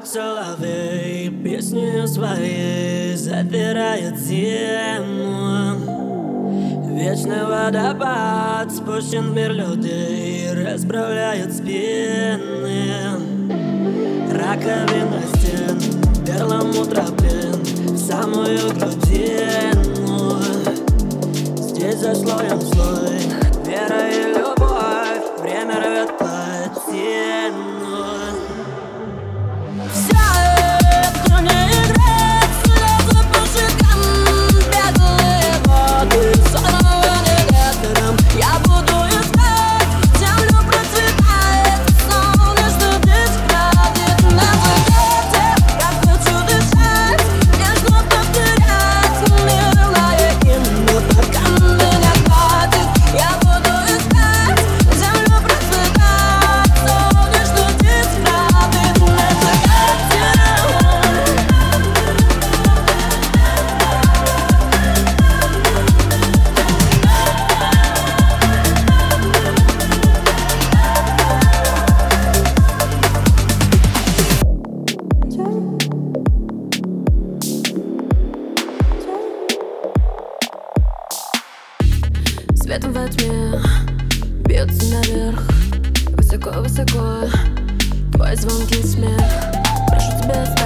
как соловей, песню своей запирает зиму. Вечный водопад спущен в мир людей, расправляет спины. Раковина стен, перламутроплен в самую грудину. Здесь за слоем слой, вера и любовь, время рвет плотину. Светом во тьме бьется наверх, высоко-высоко твой звонкий смех. Прошу тебя,